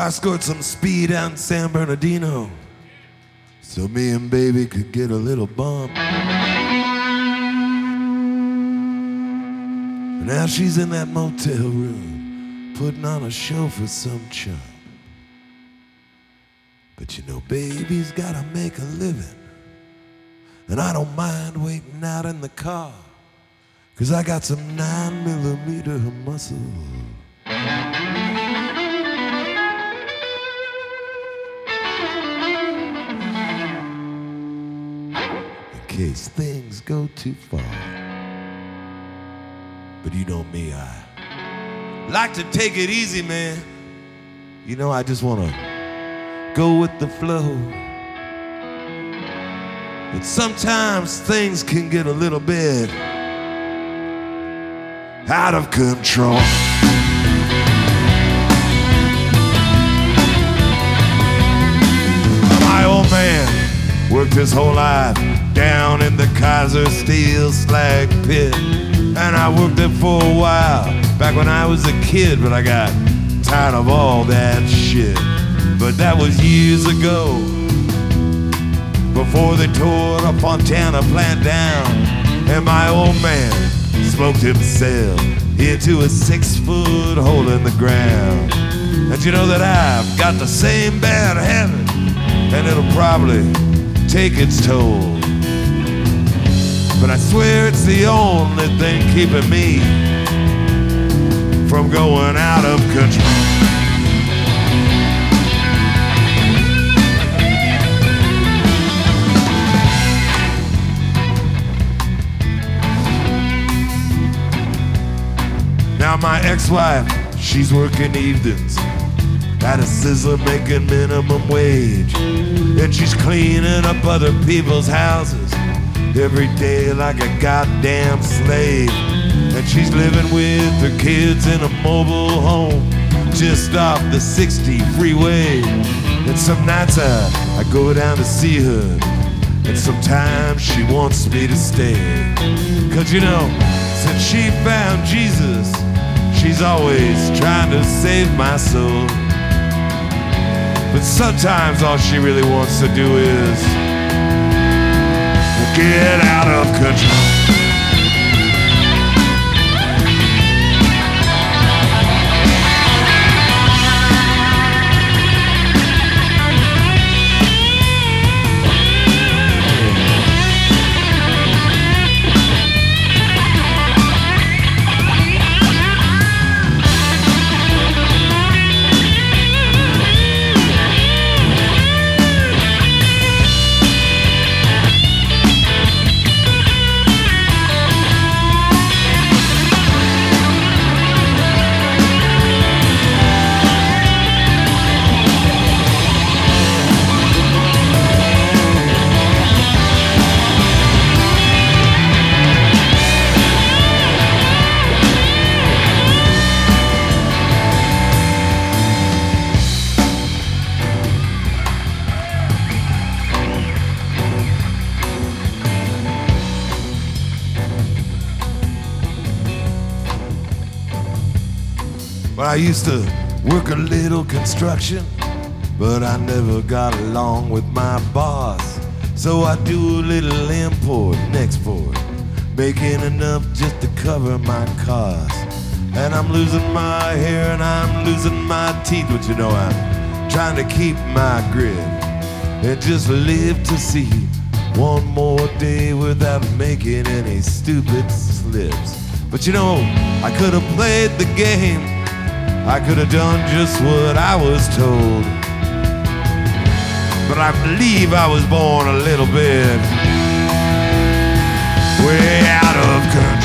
I scored some speed out in San Bernardino so me and baby could get a little bump. And now she's in that motel room putting on a show for some chump. But you know, baby's gotta make a living, and I don't mind waiting out in the car, 'cause I got some 9mm muscle. In case things go too far. But you know me, I like to take it easy, man. You know, I just wanna go with the flow. But sometimes things can get a little bit out of control. My old man worked his whole life down in the Kaiser Steel slag pit, and I worked there for a while back when I was a kid, but I got tired of all that shit. But that was years ago, before they tore the Fontana plant down, and my old man smoked himself into a 6-foot hole in the ground. And you know that I've got the same bad habit, and it'll probably take its toll. But I swear it's the only thing keeping me from going out of control. Now my ex-wife, she's working evenings at a Sizzler making minimum wage, and she's cleaning up other people's houses every day like a goddamn slave. And she's living with her kids in a mobile home just off the 60 freeway. And some nights I go down to see her, and sometimes she wants me to stay. 'Cause you know, since she found Jesus, she's always trying to save my soul. But sometimes all she really wants to do is get out of control. Well, I used to work a little construction, but I never got along with my boss. So I do a little import and export, making enough just to cover my costs. And I'm losing my hair and I'm losing my teeth, but you know I'm trying to keep my grit and just live to see one more day without making any stupid slips. But you know, I could have played the game, I could have done just what I was told. But I believe I was born a little bit way out of control.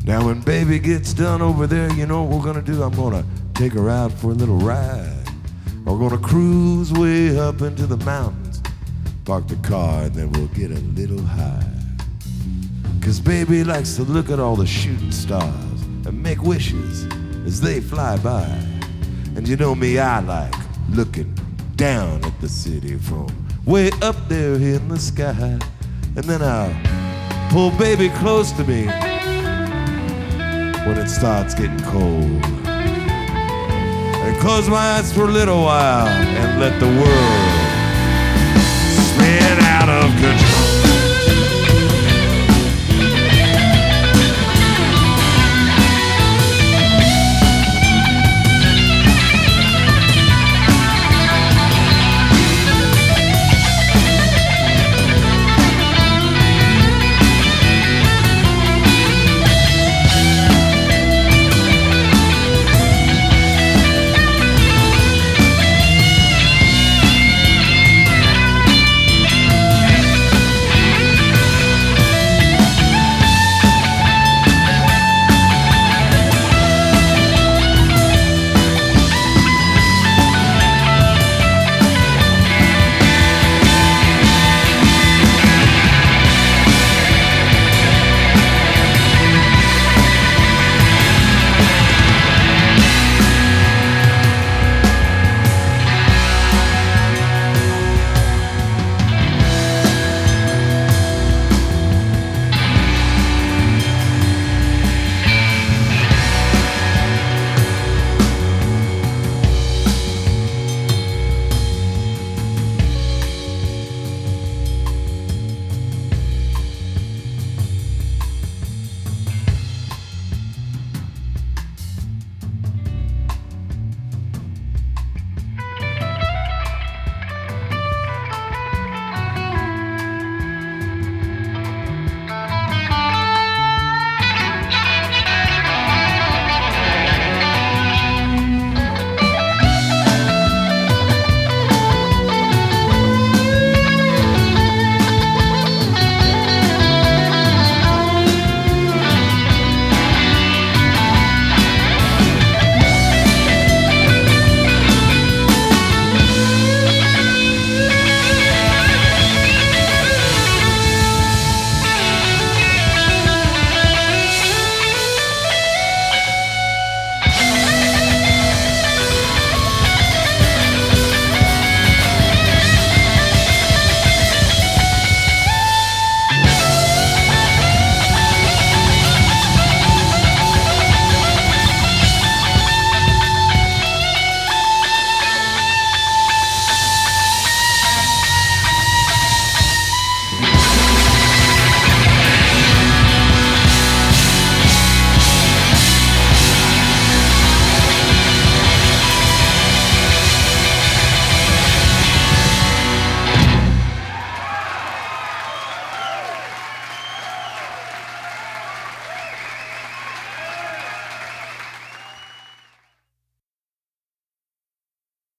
Now when baby gets done over there, you know what we're gonna do? I'm gonna take her out for a little ride. We're gonna cruise way up into the mountains, park the car, and then we'll get a little high. 'Cause baby likes to look at all the shooting stars and make wishes as they fly by. And you know me, I like looking down at the city from way up there in the sky. And then I'll pull baby close to me when it starts getting cold, and close my eyes for a little while and let the world spin out of control.